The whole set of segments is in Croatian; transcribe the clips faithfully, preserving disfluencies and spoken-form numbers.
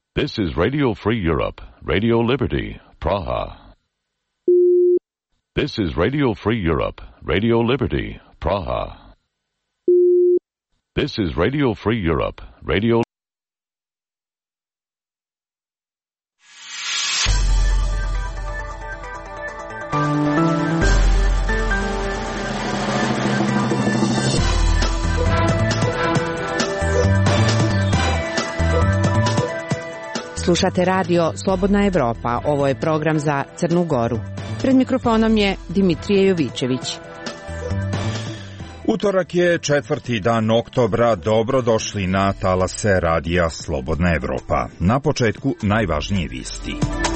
This is Radio Free Europe, Radio Liberty, Praha. This is Radio Free Europe, Radio Liberty, Praha. This is Radio Free Europe, Radio Slušate radio Slobodna Evropa, ovo je program za Crnu Goru. Pred mikrofonom je Dimitrije Jovičević. Utorak je četvrti dan oktobra, dobrodošli na talase radija Slobodna Evropa. Na početku najvažnije vijesti.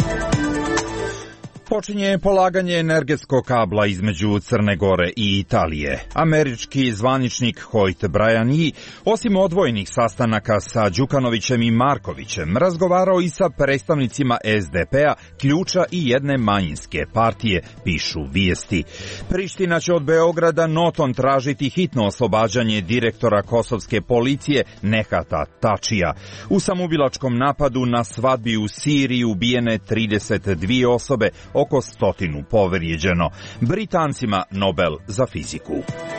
Počinje polaganje energetskog kabla između Crne Gore i Italije. Američki zvaničnik Hoyt Bryan, osim odvojenih sastanaka sa Đukanovićem i Markovićem, razgovarao i sa predstavnicima es de pe-a, ključa i jedne manjinske partije, pišu vijesti. Priština će od Beograda notom tražiti hitno oslobađanje direktora kosovske policije Nehata Tačija. U samoubilačkom napadu na svadbi u Siriji ubijene trideset dvije osobe, oko stotinu povrijeđeno. Britancima Nobel za fiziku.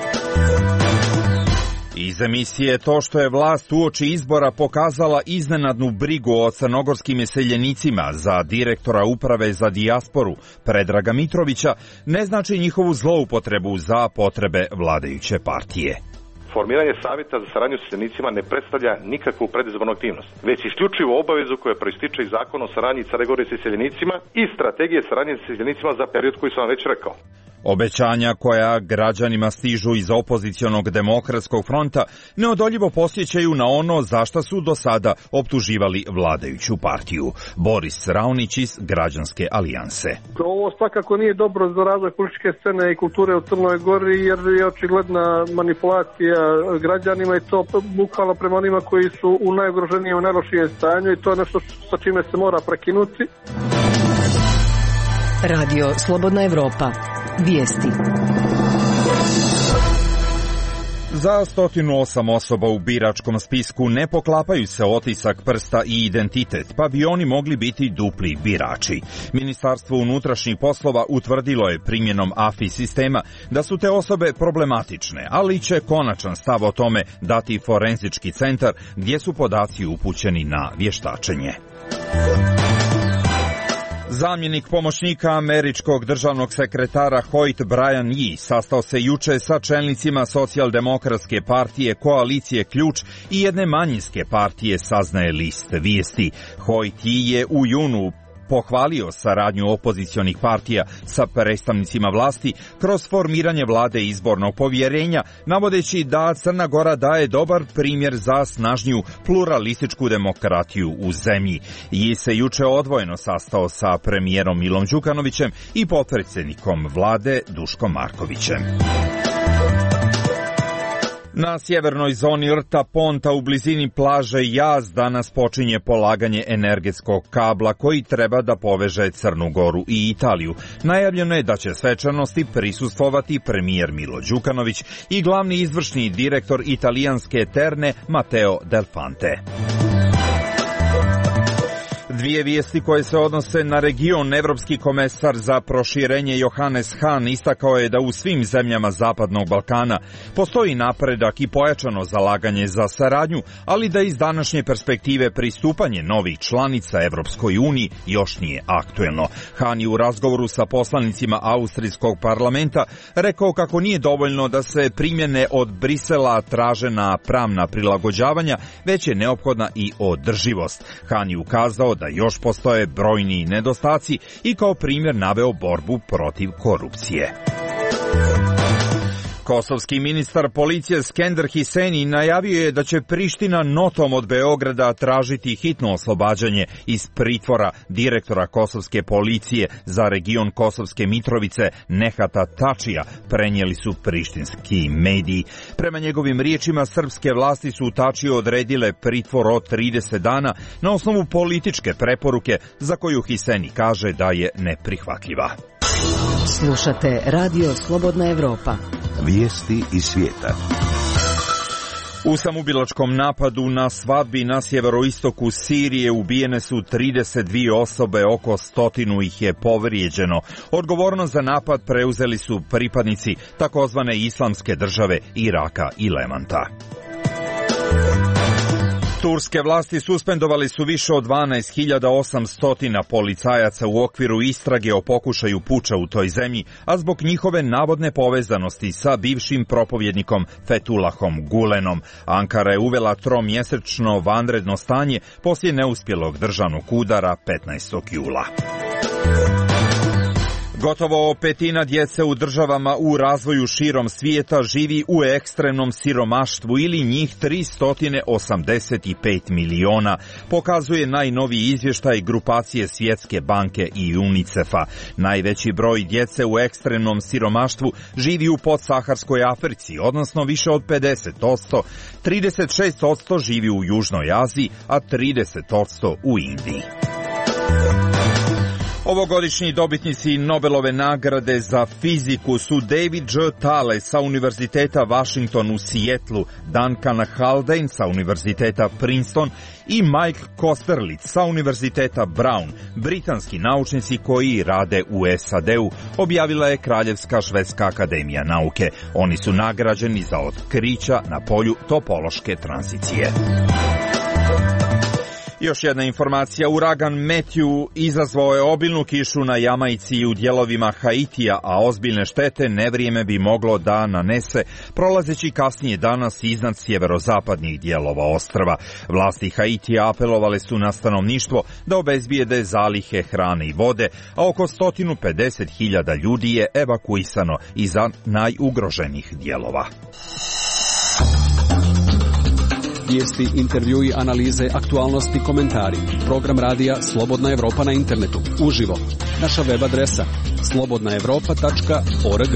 Iz emisije to što je vlast uoči izbora pokazala iznenadnu brigu o crnogorskim iseljenicima za direktora uprave za dijasporu Predraga Mitrovića ne znači njihovu zloupotrebu za potrebe vladajuće partije. Formiranje savjeta za saradnju s iseljenicima ne predstavlja nikakvu predizbornu aktivnost, već isključivo obavezu koja proističe iz zakona o saradnji Crne Gore s iseljenicima i strategije saradnje s iseljenicima za period koji sam vam već rekao. Obećanja koja građanima stižu iz opozicionog demokratskog fronta neodoljivo podsjećaju na ono za šta su do sada optuživali vladajuću partiju. Boris Raonić iz Građanske alijanse. Ovo svakako nije dobro za razvoj političke scene i kulture u Crnoj Gori, jer je očigledna manipulacija građanima i to bukvalno prema onima koji su u najugroženijem i najlošijem stanju i to je nešto sa čime se mora prekinuti. Radio Slobodna Evropa. Vijesti. Za sto osam osoba u biračkom spisku ne poklapaju se otisak prsta i identitet, pa bi oni mogli biti dupli birači. Ministarstvo unutrašnjih poslova utvrdilo je primjenom A F I sistema da su te osobe problematične, ali će konačan stav o tome dati forenzički centar gdje su podaci upućeni na vještačenje. Zamjenik pomoćnika američkog državnog sekretara Hoyt Bryan sastao se juče sa čelnicima socijaldemokratske partije Koalicije Ključ i jedne manjinske partije, saznaje list vijesti. Hoyt je u junu pohvalio saradnju opozicionih partija sa predstavnicima vlasti kroz formiranje vlade izbornog povjerenja, navodeći da Crna Gora daje dobar primjer za snažniju pluralističku demokratiju u zemlji. I se juče odvojeno sastao sa premijerom Milom Đukanovićem i potpredsjednikom vlade Duškom Markovićem. Na sjevernoj zoni rta Ponta u blizini plaže Jaz danas počinje polaganje energetskog kabla koji treba da poveže Crnu Goru i Italiju. Najavljeno je da će svečanosti prisustvovati premijer Milo Đukanović i glavni izvršni direktor italijanske Terne Matteo Del Fante. Dvije vijesti koje se odnose na region. Evropski komesar za proširenje Johannes Hahn istakao je da u svim zemljama Zapadnog Balkana postoji napredak i pojačano zalaganje za saradnju, ali da iz današnje perspektive pristupanje novih članica Evropskoj uniji još nije aktuelno. Hahn je u razgovoru sa poslanicima Austrijskog parlamenta rekao kako nije dovoljno da se primjene od Brisela traže na pravna prilagođavanja, već je neophodna i održivost. Hahn je ukazao da još postoje brojni nedostaci i kao primjer naveo borbu protiv korupcije. Kosovski ministar policije Skender Hiseni najavio je da će Priština notom od Beograda tražiti hitno oslobađanje iz pritvora direktora kosovske policije za region Kosovske Mitrovice Nehata Tačija, prenijeli su prištinski mediji. Prema njegovim riječima, srpske vlasti su Tačiju odredile pritvor od trideset dana na osnovu političke preporuke za koju Hiseni kaže da je neprihvatljiva. Slušate Radio Slobodna Evropa. Vijesti iz svijeta. U samoubilačkom napadu na svadbi na sjeveroistoku Sirije ubijene su trideset dvije osobe, oko stotinu ih je povrijeđeno. Odgovornost za napad preuzeli su pripadnici takozvane islamske države Iraka i Levanta. Turske vlasti suspendovali su više od dvanaest hiljada osamsto policajaca u okviru istrage o pokušaju puča u toj zemlji, a zbog njihove navodne povezanosti sa bivšim propovjednikom Fethullahom Gulenom. Ankara je uvela tromjesečno vanredno stanje poslije neuspjelog državnog udara petnaestog jula. Gotovo petina djece u državama u razvoju širom svijeta živi u ekstremnom siromaštvu ili njih tristo osamdeset pet miliona, pokazuje najnoviji izvještaj grupacije Svjetske banke i UNICEF-a. Najveći broj djece u ekstremnom siromaštvu živi u podsaharskoj Africi, odnosno više od pedeset posto, trideset šest posto živi u Južnoj Aziji, a trideset posto u Indiji. Ovogodišnji dobitnici Nobelove nagrade za fiziku su David J. Tale sa Univerziteta Washington u Sijetlu, Duncan Haldane sa Univerziteta Princeton i Mike Kosterlitz sa Univerziteta Brown, britanski naučnici koji rade u S A D-u, objavila je Kraljevska švedska akademija nauke. Oni su nagrađeni za otkrića na polju topološke tranzicije. Još jedna informacija, uragan Matthew izazvao je obilnu kišu na Jamajci i u dijelovima Haitija, a ozbiljne štete nevrijeme bi moglo da nanese, prolazeći kasnije danas iznad sjeverozapadnih dijelova ostrva. Vlasti Haitija apelovale su na stanovništvo da obezbijede zalihe hrane i vode, a oko sto pedeset hiljada ljudi je evakuisano iz najugroženijih dijelova. Vijesti, intervjui, analize, aktualnosti, komentari. Program radija Slobodna Evropa na internetu. Uživo. Naša web adresa slobodna evropa tačka org.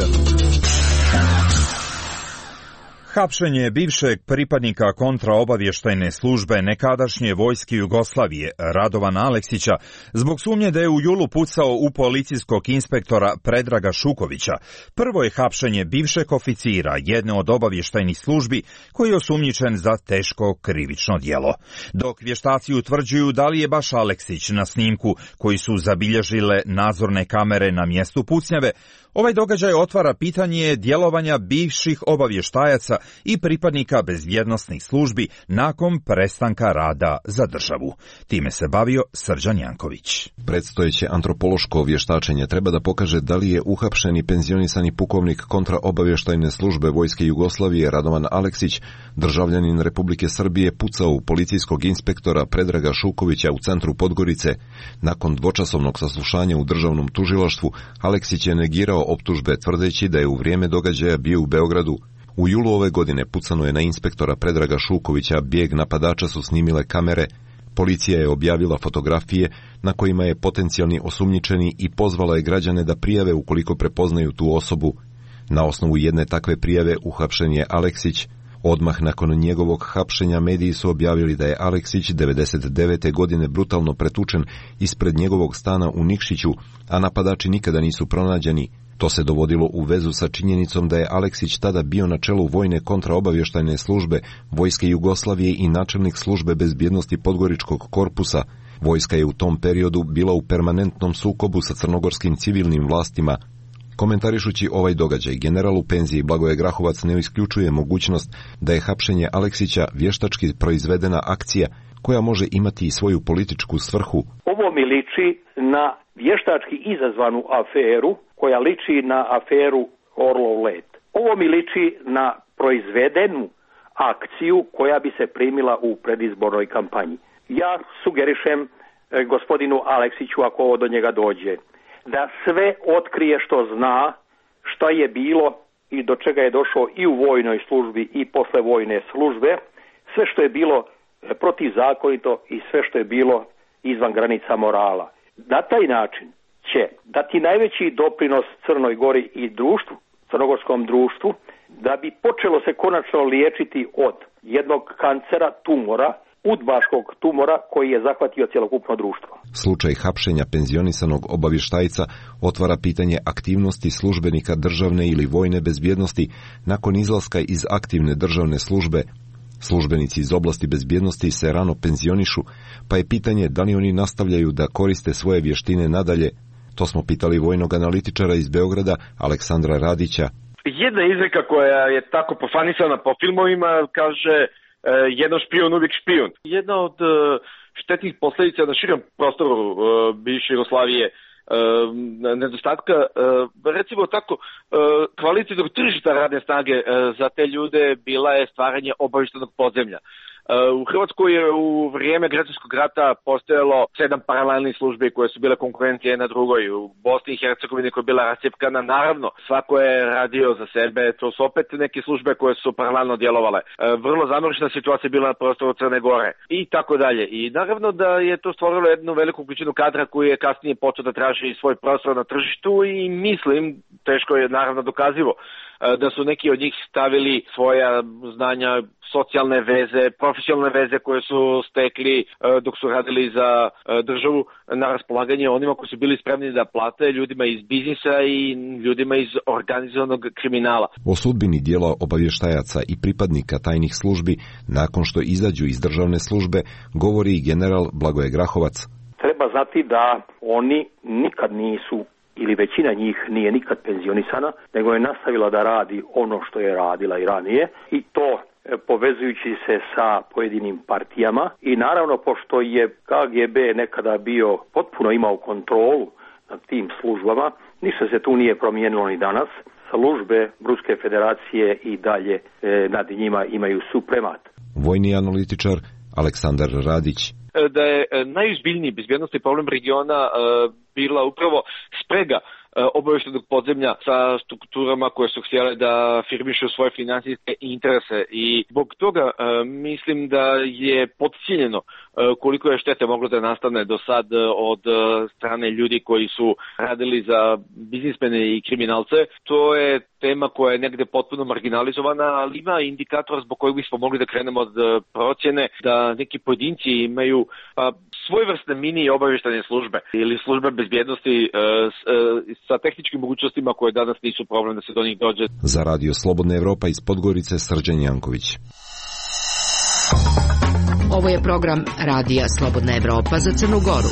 Hapšenje bivšeg pripadnika kontraobavještajne službe nekadašnje vojske Jugoslavije Radovana Aleksića zbog sumnje da je u julu pucao u policijskog inspektora Predraga Šukovića. Prvo je hapšenje bivšeg oficira jedne od obavještajnih službi koji je osumnjičen za teško krivično djelo. Dok vještaci utvrđuju da li je baš Aleksić na snimku koji su zabilježile nadzorne kamere na mjestu pucnjave, ovaj događaj otvara pitanje djelovanja bivših obavještajaca i pripadnika bezbjednosnih službi nakon prestanka rada za državu. Time se bavio Srđan Janković. Predstojeće antropološko vještačenje treba da pokaže da li je uhapšeni penzionisani pukovnik kontraobavještajne službe Vojske Jugoslavije Radovan Aleksić, državljanin Republike Srbije, pucao u policijskog inspektora Predraga Šukovića u centru Podgorice. Nakon dvočasovnog saslušanja u državnom tužilaštvu, Aleksić je negirao optužbe tvrdeći da je u vrijeme događaja bio u Beogradu. U julu ove godine pucano je na inspektora Predraga Šukovića, bijeg napadača su snimile kamere. Policija je objavila fotografije na kojima je potencijalni osumnjičeni i pozvala je građane da prijave ukoliko prepoznaju tu osobu. Na osnovu jedne takve prijave uhapšen je Aleksić. Odmah nakon njegovog hapšenja mediji su objavili da je Aleksić devedeset devete godine brutalno pretučen ispred njegovog stana u Nikšiću, a napadači nikada nisu pronađeni. To se dovodilo u vezu sa činjenicom da je Aleksić tada bio na čelu vojne kontraobavještajne službe Vojske Jugoslavije i načelnik službe bezbjednosti Podgoričkog korpusa. Vojska je u tom periodu bila u permanentnom sukobu sa crnogorskim civilnim vlastima. Komentarišući ovaj događaj, general u penziji Blagoje Grahovac ne isključuje mogućnost da je hapšenje Aleksića vještački proizvedena akcija koja može imati i svoju političku svrhu. Ovo mi liči na vještački izazvanu aferu koja liči na aferu Orlov let. Ovo mi liči na proizvedenu akciju koja bi se primila u predizbornoj kampanji. Ja sugerišem eh, gospodinu Aleksiću, ako ovo do njega dođe, da sve otkrije što zna, šta je bilo i do čega je došao i u vojnoj službi i posle vojne službe, sve što je bilo protizakonito i sve što je bilo izvan granica morala. Na taj način će dati najveći doprinos Crnoj Gori i društvu, crnogorskom društvu, da bi počelo se konačno liječiti od jednog kancera, tumora, udbaškog tumora koji je zahvatio cjelokupno društvo. Slučaj hapšenja penzionisanog obavještajca otvara pitanje aktivnosti službenika državne ili vojne bezbjednosti nakon izlaska iz aktivne državne službe. Službenici iz oblasti bezbjednosti se rano penzionišu, pa je pitanje da li oni nastavljaju da koriste svoje vještine nadalje. To smo pitali vojnog analitičara iz Beograda, Aleksandra Radića. Jedna izreka koja je tako pofanisana po filmovima kaže e, jedan špijun uvijek špijun. Jedna od e, štetnih posljedica na širom prostoru e, bivše Jugoslavije e, nedostatka, e, recimo tako, e, kvalitetnog tržišta radne snage e, za te ljude bila je stvaranje obavještajnog podzemlja. U Hrvatskoj je u vrijeme građanskog rata postojalo sedam paralelnih službi koje su bile konkurencije jedna drugoj. U Bosni i Hercegovini koja je bila rascjepkana, naravno, svako je radio za sebe, to su opet neke službe koje su paralelno djelovale. Vrlo zamršena situacija bila na prostoru Crne Gore i tako dalje. I naravno da je to stvorilo jednu veliku količinu kadra koji je kasnije počeo da traži svoj prostor na tržištu i mislim, teško je naravno dokazivo, da su neki od njih stavili svoja znanja, socijalne veze, profesionalne veze koje su stekli dok su radili za državu na raspolaganje onima koji su bili spremni da plate ljudima iz biznisa i ljudima iz organizovanog kriminala. O sudbini dijela obavještajaca i pripadnika tajnih službi nakon što izađu iz državne službe govori i general Blagoje Grahovac. Treba znati da oni nikad nisu ili većina njih nije nikad penzionisana, nego je nastavila da radi ono što je radila i ranije i to povezujući se sa pojedinim partijama i naravno pošto je K G B nekada bio potpuno imao kontrolu nad tim službama, ništa se tu nije promijenilo ni danas. Službe Ruske federacije i dalje e, nad njima imaju supremat. Vojni analitičar Aleksandar Radić. Da je najozbiljniji bezbjednosni problem regiona e, bila upravo sprega obavještajnog podzemlja sa strukturama koje su htjele da firmišu svoje financijske interese i zbog toga e, mislim da je podcijenjeno e, koliko je štete moglo da nastane do sad od e, strane ljudi koji su radili za biznismene i kriminalce. To je tema koja je negde potpuno marginalizovana, ali ima indikator zbog kojeg bismo mogli da krenemo od procjene da neki pojedinci imaju pa, svojevrsne mini obavještajne službe ili službe bezbjednosti e, s, e, sa tehničkim mogućnostima koje danas nisu problem da se do njih dođe. Za Radio Slobodna Evropa iz Podgorice, Srđan Janković. Ovo je program Radija Slobodna Evropa za Crnu Goru.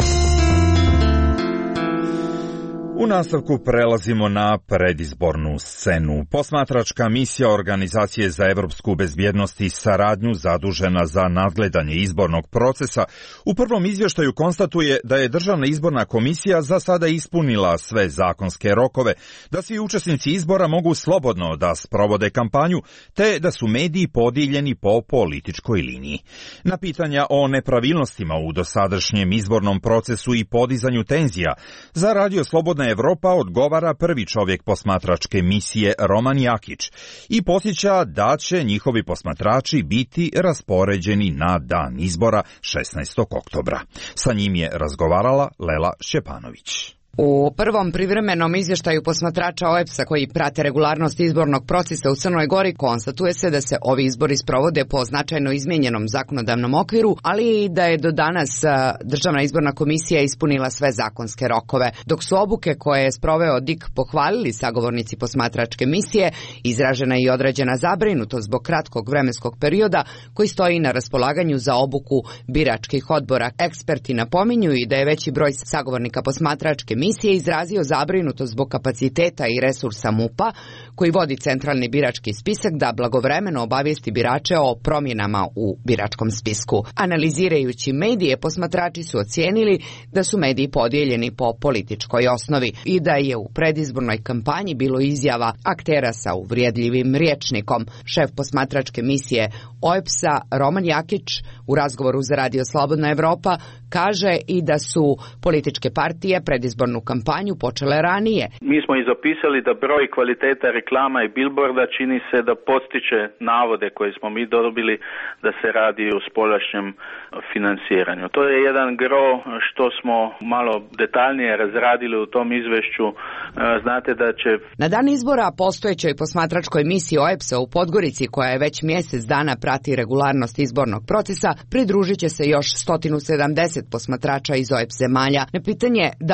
U nastavku prelazimo na predizbornu scenu. Posmatračka misija Organizacije za evropsku bezbjednost i saradnju zadužena za nadgledanje izbornog procesa u prvom izvještaju konstatuje da je Državna izborna komisija za sada ispunila sve zakonske rokove, da svi učesnici izbora mogu slobodno da sprovode kampanju, te da su mediji podijeljeni po političkoj liniji. Na pitanja o nepravilnostima u dosadašnjem izbornom procesu i podizanju tenzija, za Radio Slobodna Evropa odgovara prvi čovjek posmatračke misije Roman Jakić i podsjeća da će njihovi posmatrači biti raspoređeni na dan izbora šesnaestog oktobra. Sa njim je razgovarala Lela Šćepanović. U prvom privremenom izvještaju posmatrača O E P S-a koji prate regularnost izbornog procesa u Crnoj Gori konstatuje se da se ovi izbori sprovode po značajno izmijenjenom zakonodavnom okviru, ali i da je do danas Državna izborna komisija ispunila sve zakonske rokove. Dok su obuke koje je sproveo D I K pohvalili sagovornici posmatračke misije, izražena je i određena zabrinutost zbog kratkog vremenskog perioda koji stoji na raspolaganju za obuku biračkih odbora. Eksperti napominju i da je veći broj sagovornika posmatračke misije Misija je izrazio zabrinutost zbog kapaciteta i resursa M U P-a, koji vodi centralni birački spisak, da blagovremeno obavijesti birače o promjenama u biračkom spisku. Analizirajući medije, posmatrači su ocijenili da su mediji podijeljeni po političkoj osnovi i da je u predizbornoj kampanji bilo izjava aktera sa uvrijedljivim rječnikom. Šef posmatračke misije O E P S-a Roman Jakić u razgovoru za Radio Slobodna Evropa kaže i da su političke partije predizbornu kampanju počele ranije. Mi smo izopisali da broj kvaliteta reklama i billboarda čini se da podstiče navode koje smo mi dobili da se radi o spoljašnjem financiranju. To je jedan gro što smo malo detaljnije razradili u tom izvješću. Znate da će... Na dan izbora postojećoj posmatračkoj misiji O E P S-a u Podgorici, koja je već mjesec dana prati regularnost izbornog procesa, pridružit će se još sto sedamdeset posmatrača iz O E P S zemalja. Na pitanje da li je na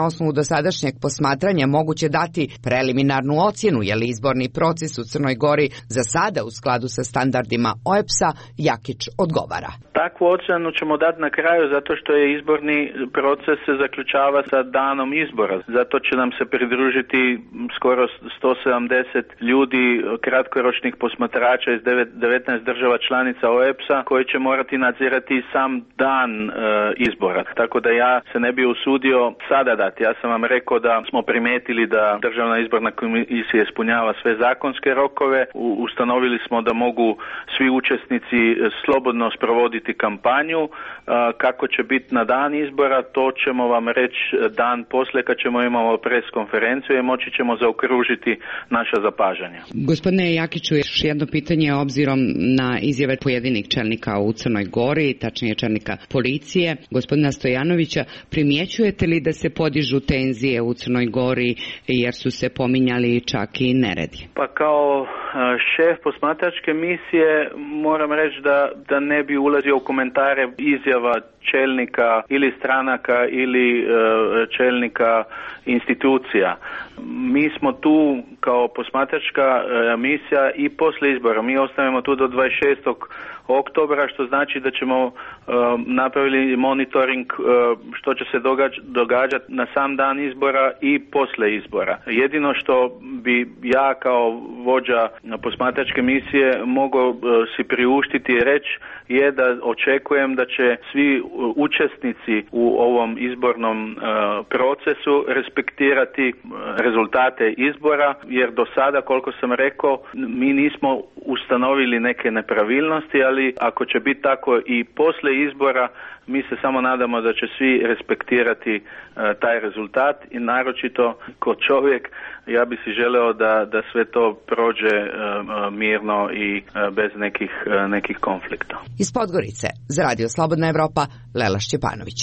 osnovu dosadašnjeg posmatranja moguće dati preliminarnu ocjenu je li izborni proces u Crnoj Gori za sada u skladu sa standardima O E P S-a, Jakić odgovara. Takvu ocjenu ćemo dati na kraju zato što je izborni proces se zaključava sa danom izbora. Zato će nam se pridružiti skoro sto sedamdeset ljudi, kratkoročnih posmatrača iz devetnaest država članica O E P S-a koji će morati nadzirati sam dan e, izbora. Tako da ja se ne bi usudio sada dati. Ja sam vam rekao da smo primijetili da Državna izborna komisija ispunjava sve zakonske rokove. U, ustanovili smo da mogu svi učesnici slobodno sprovoditi kampanju. E, kako će biti na dan izbora, to ćemo vam reći dan poslije kad ćemo imamo pres konferenciju i moći ćemo zaokružiti naša zapažanja. Gospodine Jakiću, još jedno pitanje obzirom na izjave pojedinih čelnika u Crnoj Gori, tačnije čelnika policije, gospodina Stojanovića, primjećujete li da se podižu tenzije u Crnoj Gori jer su se pominjali čak i neredi? Pa kao šef posmatračke misije moram reći da, da ne bi ulazio u komentare izjava čelnika ili stranaka ili uh, čelnika institucija. Mi smo tu kao posmatračka uh, misija i poslije izbora. Mi ostavimo tu do dvadeset šestog oktobra, što znači da ćemo uh, napraviti monitoring uh, što će se događ- događati na sam dan izbora i poslije izbora. Jedino što bi ja kao vođa posmatračke misije mogao uh, si priuštiti i reći je da očekujem da će svi učesnici u ovom izbornom uh, procesu respektirati rezultate izbora, jer do sada, koliko sam rekao, mi nismo ustanovili neke nepravilnosti, ali ako će biti tako i poslije izbora, mi se samo nadamo da će svi respektirati uh, taj rezultat i naročito ko čovjek ja bi si želeo da, da sve to prođe uh, mirno i uh, bez nekih, uh, nekih konflikta. Iz Podgorice, za Radio Slobodna Evropa, Lela Šćepanović.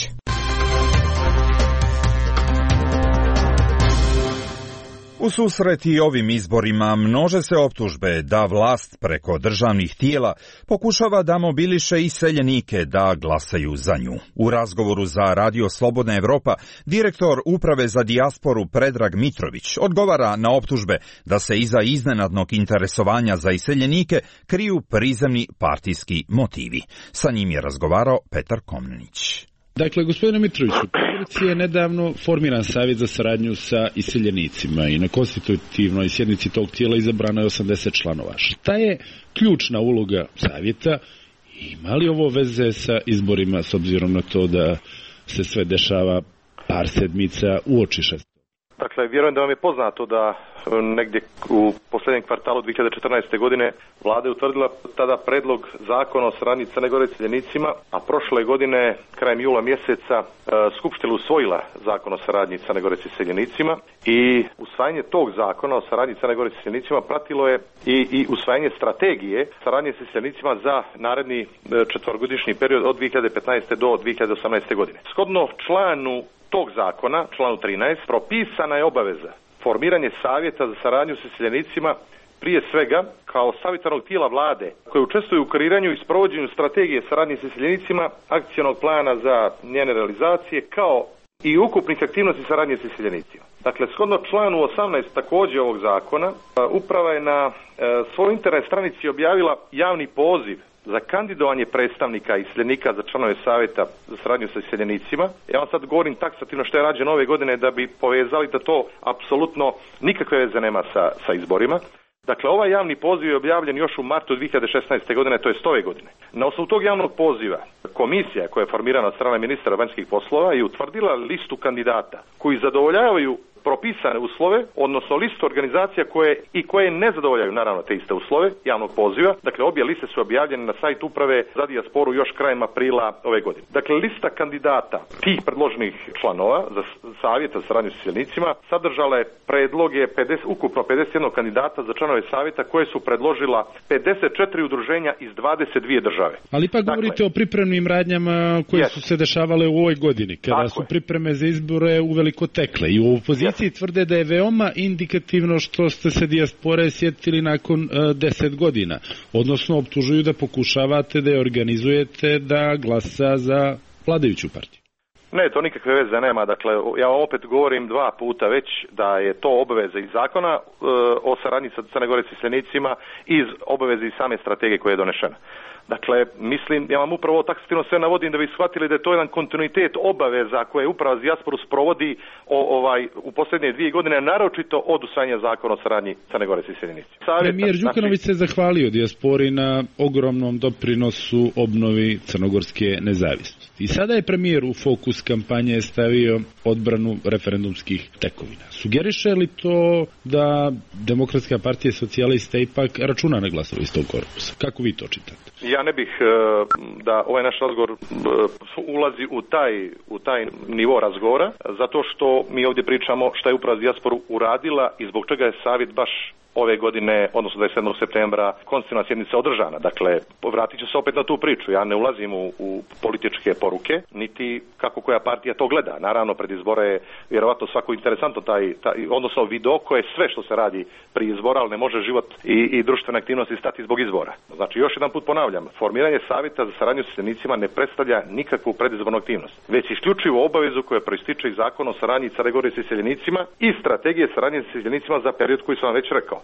U susret i ovim izborima množe se optužbe da vlast preko državnih tijela pokušava da mobiliše iseljenike da glasaju za nju. U razgovoru za Radio Slobodna Evropa direktor Uprave za dijasporu Predrag Mitrović odgovara na optužbe da se iza iznenadnog interesovanja za iseljenike kriju prizemni partijski motivi. Sa njim je razgovarao Petar Komnenić. Dakle, gospodine Mitroviću, u Podgorici je nedavno formiran savjet za saradnju sa iseljenicima i na konstitutivnoj sjednici tog tijela izabrano je osamdeset članova. Šta je ključna uloga savjeta? Ima li ovo veze sa izborima s obzirom na to da se sve dešava par sedmica uoči šest? Dakle, vjerujem da vam je poznato da negdje u posljednjem kvartalu dvije hiljade četrnaeste. godine vlada je utvrdila tada predlog zakona o saradnji Crne Gore s iseljenicima, a prošle godine, krajem jula mjeseca, Skupština usvojila zakon o saradnji Crne Gore s iseljenicima i usvajanje tog zakona o saradnji Crne Gore s iseljenicima pratilo je i, i usvajanje strategije saradnje s iseljenicima za naredni četverogodišnji period od dvije hiljade petnaeste. do dvije hiljade osamnaeste. godine. Shodno članu tog zakona, članu trinaest, propisana je obaveza formiranje savjeta za saradnju s iseljenicima, prije svega kao savjetodavnog tijela vlade koje učestvuju u kreiranju i sprovođenju strategije saradnje s iseljenicima, akcionog plana za njene realizacije, kao i ukupnih aktivnosti saradnje s iseljenicima. Dakle, shodno članu osamnaest također ovog zakona, uprava je na svojoj internet stranici objavila javni poziv za kandidovanje predstavnika iseljenika za članove savjeta za saradnju sa iseljenicima. Ja vam sad govorim taksativno što je rađeno ove godine da bi povezali da to apsolutno nikakve veze nema sa, sa izborima. Dakle, ovaj javni poziv je objavljen još u martu dvije hiljade šesnaeste. godine, to jest ove godine. Na osnovu tog javnog poziva komisija koja je formirana od strane ministra vanjskih poslova je utvrdila listu kandidata koji zadovoljavaju propisane uslove, odnosno listu organizacija koje i koje ne zadovoljaju naravno te iste uslove javnog poziva. Dakle, obje liste su objavljene na sajt Uprave za dijasporu još krajem aprila ove godine. Dakle, lista kandidata tih predloženih članova za savjeta za saradnju s iseljenicima sadržala je predloge pedeset, ukupno pedeset jedan kandidata za članove savjeta koje su predložila pedeset četiri udruženja iz dvadeset dvije države. Ali pa govorite dakle, o pripremnim radnjama koje yes. su se dešavale u ovoj godini, kada Tako su je. pripreme za izbore uveliko tekle i u opoziciji tvrde da je veoma indikativno što ste se dijaspore sjetili nakon uh, deset godina. Odnosno, optužuju da pokušavate da je organizujete da glasa za vladajuću partiju. Ne, to nikakve veze nema. Dakle, ja vam opet govorim dva puta već da je to obaveza iz zakona e, o saradnji sa Crne Gore s iseljenicima iz obaveze iz same strategije koja je donešena. Dakle, mislim, ja vam upravo taksativno sve navodim da bi shvatili da je to jedan kontinuitet obaveza koje Uprava za dijasporu sprovodi o, ovaj, u posljednje dvije godine, naročito od usvajanja zakona o saradnji Crne Gore s iseljenicima. Premijer Đukanović se zahvalio dijaspori na ogromnom doprinosu obnovi crnogorske nezavisnosti. I sada je premijer u fokus kampanje stavio odbranu referendumskih tekovina. Sugeriše li to da Demokratska partija socijalista ipak računa na glasove iz tog korpusa? Kako vi to čitate? Ja ne bih da ovaj naš razgovor ulazi u taj, u taj nivo razgovora, zato što mi ovdje pričamo šta je Uprava za dijasporu uradila i zbog čega je savjet baš ove godine, odnosno dvadeset sedmog septembra, konstitutivna sjednica održana. Dakle, vratit ću se opet na tu priču. Ja ne ulazim u, u političke poruke, niti kako koja partija to gleda. Naravno, pred izbora je vjerovatno svako interesantno taj, taj odnosno video koje je sve što se radi pri izbora, ali ne može život i, i društvene aktivnosti stati zbog izbora. Znači, još jedan put ponavljam, formiranje savjeta za saradnju s iseljenicima ne predstavlja nikakvu predizbornu aktivnost, već isključivo obavezu koja proističe iz zakona o saradnji Crne Gore s iseljenicima i strategije saradnje s iseljenicima za period koji sam vam već rekao.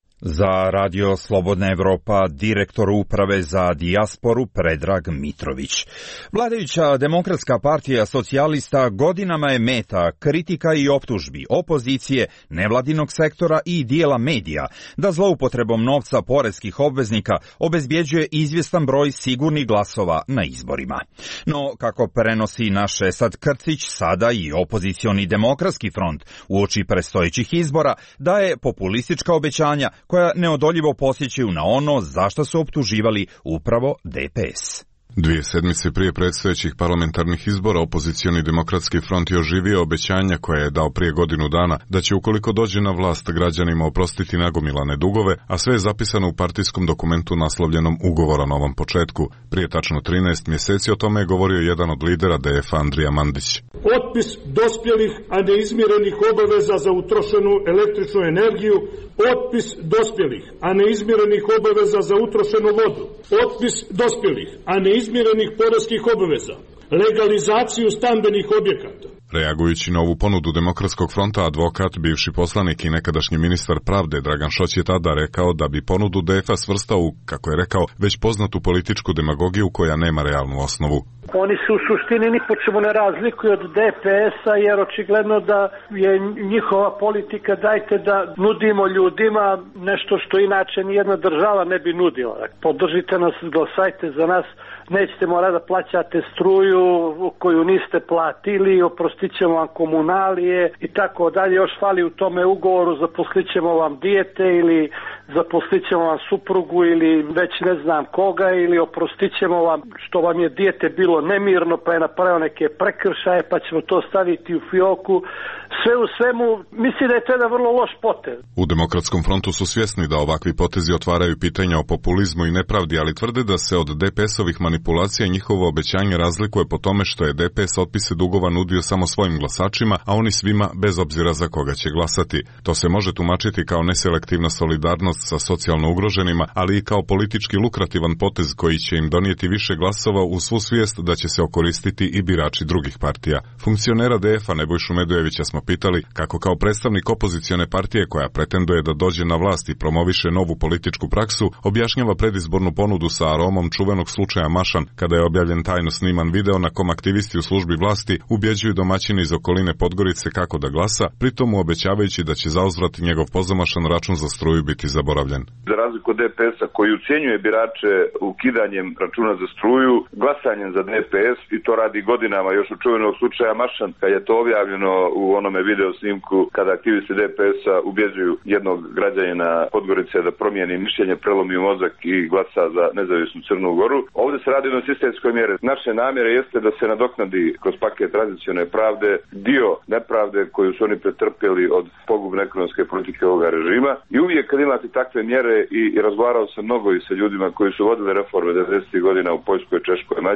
Za Radio Slobodna Evropa, direktor Uprave za dijasporu Predrag Mitrović. Vladajuća Demokratska partija socijalista godinama je meta kritika i optužbi opozicije, nevladinog sektora i dijela medija da zloupotrebom novca poreskih obveznika obezbjeđuje izvjestan broj sigurnih glasova na izborima. No, kako prenosi naš Esad Krcić, sada i opozicioni Demokratski front uoči predstojećih izbora daje populistička obećanja koja neodoljivo posjećaju na ono zašto su optuživali upravo D P S. Dvije sedmice prije predstojećih parlamentarnih izbora opozicioni Demokratski front je oživio obećanja koje je dao prije godinu dana da će ukoliko dođe na vlast građanima oprostiti nagomilane dugove, a sve je zapisano u partijskom dokumentu naslovljenom Ugovor o novom početku. Prije tačno trinaest mjeseci o tome je govorio jedan od lidera D F-a Andrija Mandić. Otpis dospjelih, a neizmirenih obaveza za utrošenu električnu energiju, otpis dospjelih, a neizmirenih obaveza za utrošenu vodu, otpis dospjelih, a neizmirenih poreskih obaveza, legalizaciju stambenih objekata. Reagujući na ovu ponudu Demokratskog fronta, advokat, bivši poslanik i nekadašnji ministar pravde Dragan Šoć je tada rekao da bi ponudu D F-a svrstao u, kako je rekao, već poznatu političku demagogiju koja nema realnu osnovu. Oni se u suštini ni po čemu ne razlikuju od D P S-a, jer očigledno da je njihova politika dajte da nudimo ljudima nešto što inače nijedna država ne bi nudila. Podržite nas, glasajte za nas, nećete morati da plaćate struju koju niste platili, oprostit ćemo vam komunalije i tako dalje. Još fali u tome ugovoru, zaposlit ćemo vam dijete ili zaposlit ćemo vam suprugu ili već ne znam koga, ili oprostit ćemo vam što vam je dijete bilo nemirno pa je napravio neke prekršaje pa ćemo to staviti u fioku. Sve u svemu, mislim da je to jedan vrlo loš potez. U Demokratskom frontu su svjesni da ovakvi potezi otvaraju pitanja o populizmu i nepravdi, ali tvrde da se od D P S-ovih manipulacija njihovo obećanje razlikuje po tome što je D P S otpise dugova nudio samo svojim glasačima, a oni svima bez obzira za koga će glasati. To se može tumačiti kao neselektivna solidarnost sa socijalno ugroženima, ali i kao politički lukrativan potez koji će im donijeti više glasova u svu svijest da će se okoristiti i birači drugih partija. Funkcionera D F-a Nebojšu Medojevića smo pitali kako kao predstavnik opozicione partije koja pretenduje da dođe na vlast i promoviše novu političku praksu, objašnjava predizbornu ponudu sa aromom čuvenog slučaja Mašan, kada je objavljen tajno sniman video na kom aktivisti u službi vlasti ubjeđuju domaćine iz okoline Podgorice kako da glasa, pritom mu obećavajući da će zauzvrat njegov pozamašan račun za struju biti zaboravljen. Za razliku od D P S-a koji ucjenjuje birače ukidanjem računa za struju, glasanjem za D P S, i to radi godinama još u čuvenog slučaja Mašan, kad je to objavljeno u onome video snimku kada aktivisti D P S-a ubjeđuju jednog građanina Podgorice da promijeni mišljenje, prelomi mozak i glasa za nezavisnu Crnu Goru. Ovdje se radi o sistemskoj mjere. Naše namjere jeste da se nadoknadi kroz paket tranzicione pravde dio nepravde koju su oni pretrpjeli od pogubne ekonomske politike ovoga režima. I uvijek kad imate takve mjere, i, i razgovarao sam mnogo i sa ljudima koji su vodili reforme devedesetih godina u Poljskoj, Češkoj, Mađarskoj,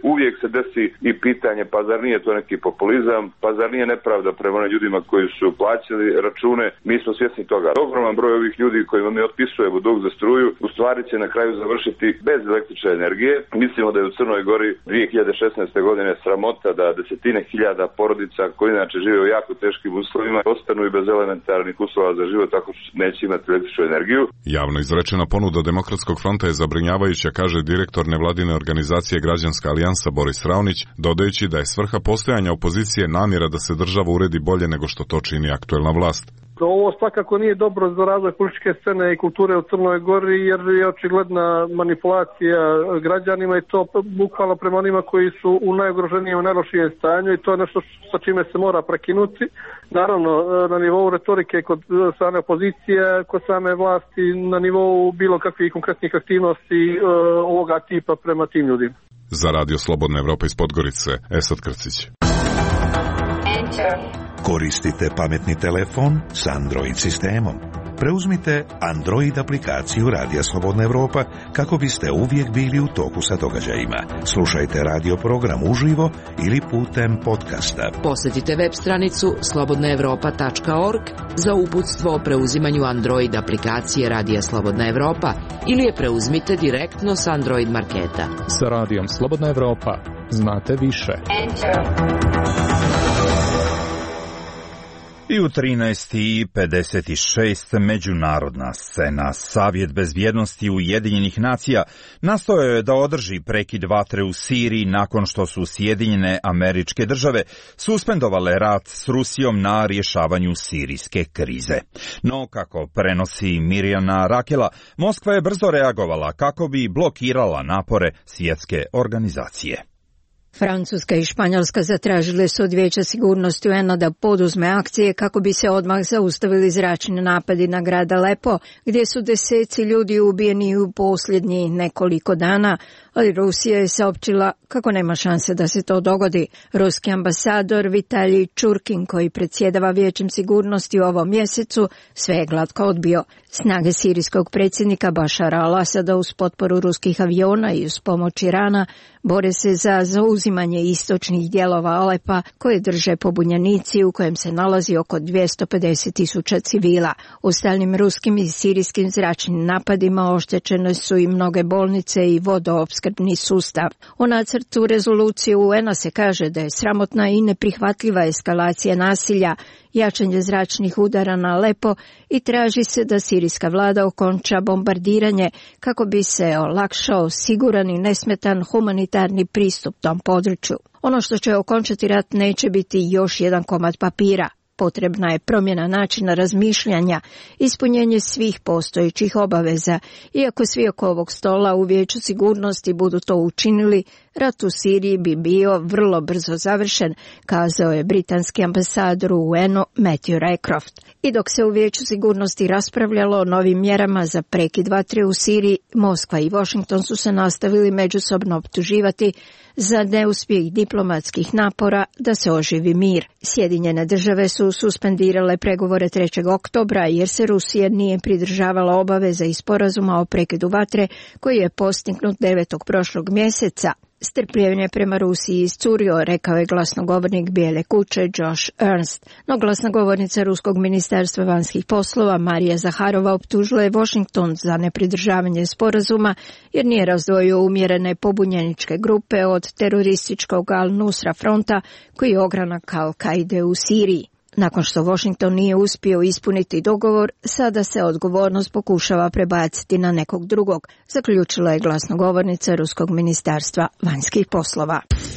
uvijek se desi i pitanje, pa zar nije to neki populizam, pa zar nije nepravda prema onim ljudima koji su plaćali račune. Mi smo svjesni toga. Ogroman broj ovih ljudi kojima mi otpisujemo dug za struju, u stvari će na kraju završiti bez električne energije. Mislimo da je u Crnoj Gori dvije hiljade šesnaeste. godine sramota da desetine hiljada porodica koji inače žive u jako teškim uslovima ostanu i bez elementarnih uslova za život tako što neće imati električnu energiju. Javno izrečena ponuda Demokratskog fronta je zabrinjavajuća, kaže direktor nevladine organizacije Građanska alijansa Boris Raonić, dodajući da je svrha postojanja opozicije namjera da se država uredi bolje nego što to čini aktuelna vlast. Ovo svakako nije dobro za razvoj političke scene i kulture u Crnoj Gori jer je očigledna manipulacija građanima i to bukvalno prema onima koji su u najugroženijem i najlošijem stanju i to je nešto sa čime se mora prekinuti. Naravno, na nivou retorike kod same opozicije, kod same vlasti, na nivou bilo kakvih konkretnih aktivnosti uh, ovoga tipa prema tim ljudima. Za Radio Slobodna Evropa iz Podgorice, Esad Krcić. Koristite pametni telefon s Android sistemom. Preuzmite Android aplikaciju Radija Slobodna Evropa kako biste uvijek bili u toku sa događajima. Slušajte radio program uživo ili putem podcasta. Posjetite web stranicu slobodna evropa tačka org za uputstvo o preuzimanju Android aplikacije Radija Slobodna Evropa ili je preuzmite direktno s Android marketa. Sa Radijom Slobodna Evropa znate više. I u trinaest i pedeset šest međunarodna scena. Savjet bezbjednosti Ujedinjenih nacija nastojao je da održi prekid vatre u Siriji nakon što su Sjedinjene Američke Države suspendovale rat s Rusijom na rješavanju sirijske krize. No, kako prenosi Mirjana Rakela, Moskva je brzo reagovala kako bi blokirala napore svjetske organizacije. Francuska i Španjolska zatražile su od Vijeća sigurnosti U N-a da poduzme akcije kako bi se odmah zaustavili zračni napadi na grad Alepo, gdje su deseci ljudi ubijeni u posljednjih nekoliko dana, ali Rusija je saopćila kako nema šanse da se to dogodi. Ruski ambasador Vitalij Čurkin, koji predsjedava Vijećem sigurnosti u ovom mjesecu, sve je glatko odbio. Snage sirijskog predsjednika Bašara al-Asada uz potporu ruskih aviona i uz pomoć Irana bore se za zauzimanje istočnih dijelova Alepa koje drže pobunjenici u kojem se nalazi oko dvjesto pedeset tisuća civila. U stalnim ruskim i sirijskim zračnim napadima oštećene su i mnoge bolnice i vodoopskrbni sustav. U nacrtu rezolucije U N-a se kaže da je sramotna i neprihvatljiva eskalacija nasilja, jačanje zračnih udara na Alepo i traži se da sirijska vlada okonča bombardiranje kako bi se olakšao siguran i nesmetan humanitarni pristup tom području. Ono što će okončati rat neće biti još jedan komad papira. Potrebna je promjena načina razmišljanja, ispunjenje svih postojećih obaveza. Iako svi oko ovog stola u Vijeću sigurnosti budu to učinili, rat u Siriji bi bio vrlo brzo završen, kazao je britanski ambasador u U N-u Matthew Rycroft. I dok se u Vijeću sigurnosti raspravljalo o novim mjerama za prekid vatre u Siriji, Moskva i Washington su se nastavili međusobno optuživati za neuspjeh diplomatskih napora da se oživi mir. Sjedinjene države su suspendirale pregovore trećeg oktobra jer se Rusija nije pridržavala obaveza i sporazuma o prekidu vatre koji je postignut devetog prošlog mjeseca. Strpljenje prema Rusiji iscurio, rekao je glasnogovornik Bijele kuće Josh Ernst. No glasnogovornica Ruskog ministarstva vanjskih poslova Marija Zaharova optužila je Washington za nepridržavanje sporazuma jer nije razdvojio umjerene pobunjeničke grupe od terorističkog Al-Nusra fronta koji je ogranak Al-Kaide u Siriji. Nakon što Washington nije uspio ispuniti dogovor, sada se odgovornost pokušava prebaciti na nekog drugog, zaključila je glasnogovornica Ruskog ministarstva vanjskih poslova.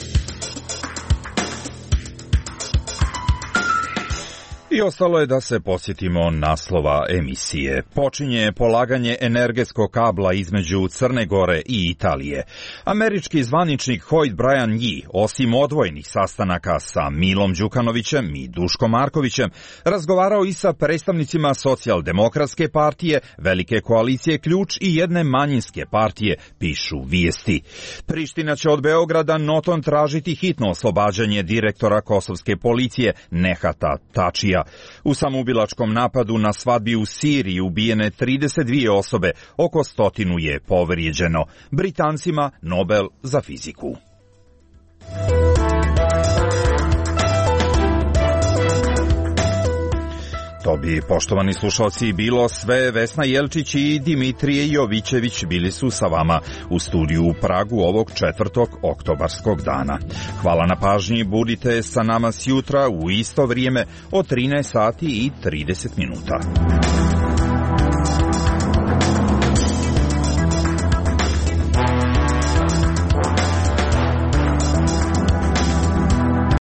I ostalo je da se posjetimo naslova emisije. Počinje polaganje energetskog kabla između Crne Gore i Italije. Američki zvaničnik Hoyt Brian Yee, osim odvojenih sastanaka sa Milom Đukanovićem i Duškom Markovićem, razgovarao i sa predstavnicima Socijaldemokratske partije, Velike koalicije Ključ i jedne manjinske partije, pišu vijesti. Priština će od Beograda noton tražiti hitno oslobađanje direktora kosovske policije Nehata Tačija. U samoubilačkom napadu na svadbi u Siriji ubijene trideset dvije osobe, oko stotinu je povrijeđeno. Britancima Nobel za fiziku. To bi, poštovani slušalci, bilo sve. Vesna Jelčić i Dimitrije Jovićević bili su sa vama u studiju u Pragu ovog četvrtog oktobarskog dana. Hvala na pažnji, budite sa nama sjutra u isto vrijeme od trinaest sati i trideset minuta.